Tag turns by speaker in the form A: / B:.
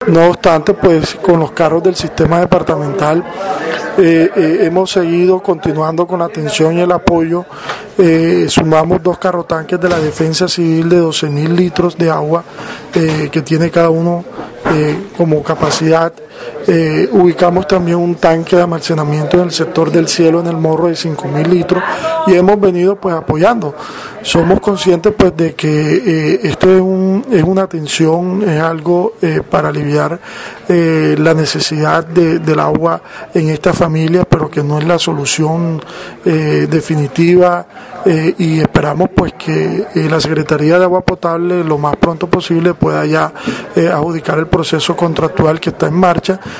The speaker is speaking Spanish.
A: No obstante, pues con los carros del sistema departamental hemos seguido continuando con la atención y el apoyo. Sumamos 2 carrotanques de la Defensa Civil de 12.000 litros de agua que tiene cada uno como capacidad. Ubicamos también un tanque de almacenamiento en el sector del Cielo, en el Morro, de 5.000 litros, y hemos venido pues apoyando. Somos conscientes pues de que esto es una atención, es algo para aliviar la necesidad del agua en esta familia, pero que no es la solución definitiva, y esperamos pues que la Secretaría de Agua Potable lo más pronto posible pueda ya adjudicar el proceso contractual que está en marcha.